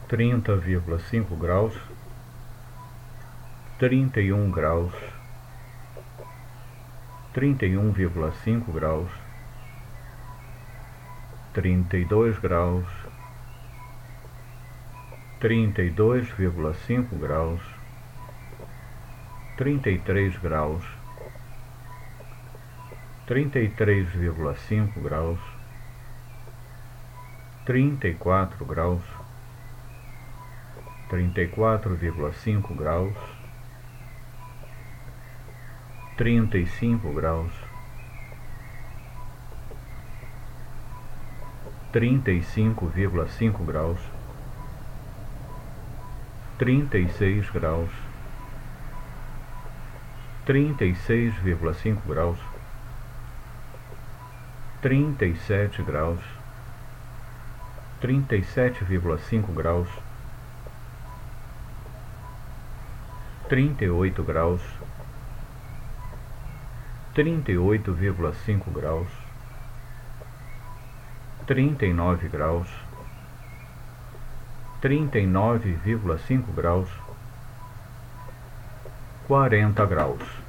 30,5 graus, 31 graus, 31,5 graus, 32 graus, 32,5 graus, 33 graus, 33,5 graus, 34 graus, 34,5 graus, 35 graus, 35,5 graus, 36 graus, 36,5 graus, 37 graus, 37,5 graus, 38 graus, 38,5 graus, 39 graus, 39,5 graus, 40 graus.